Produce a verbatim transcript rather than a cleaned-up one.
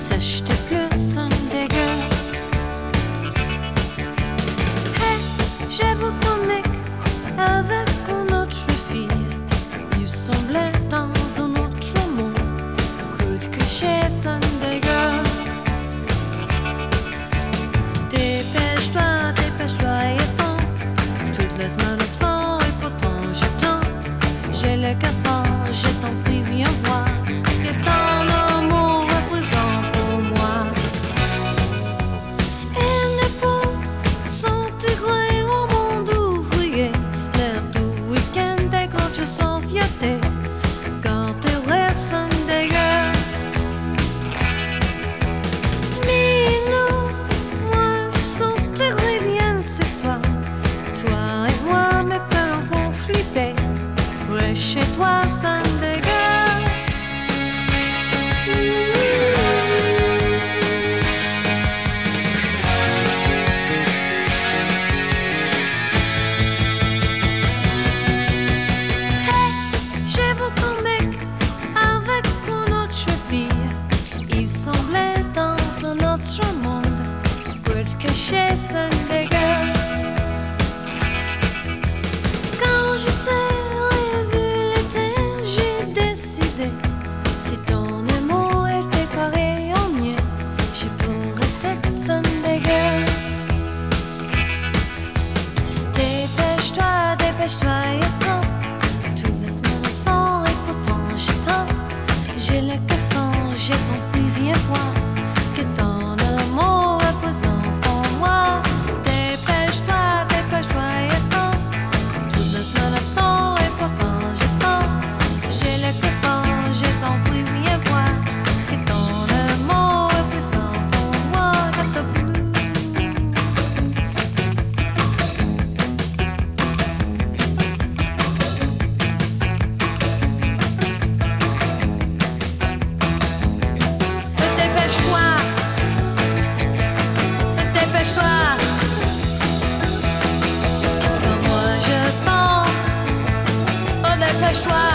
Sèche tes pleurs, ça me dégueule. Hey, j'ai vu ton mec avec une autre fille. Il semblait dans un autre monde. Coup de cliché, ça me dégueule. Dépêche-toi, dépêche-toi et attends. Toutes les semaines absent et pourtant j'attends. J'ai le cafard, je t'en prie, viens voir. Ce que ton amour représente pour moi. Il n'est pas s'intégrer au monde ouvrier. L'air du week-end déclenche sans fierté. Quand tes rêves s'en dégueulent. Mais nous, moi je s'intégrer bien ce soir. Toi et moi, mes peurs vont flipper. Reste chez toi, ça me dégueule. Hey, j'ai vu ton mec avec une autre fille. Il semblait dans un autre monde. Pour te cacher, ça me dégueule. Quand je t'ai revu l'été, j'ai décidé. Si ton amour était pareil au mien, je pourrais cette ça me dégueule. Dépêche-toi, dépêche-toi et attends. Tous les semaines absents et pourtant j'attends. J'ai le cafard, j'ai ton prix, viens voir. Ce que ton amour représente pour moi. Dépêche-toi, dépêche-toi et attends. Toutes les semaines absents et pourtant j'attends. J'ai le cafard, j'ai ton prix, viens voir. Ce que ton amour représente pour moi. Got the blues. Dépêche-toi, dépêche-toi. Comme moi je t'en. Oh, dépêche-toi.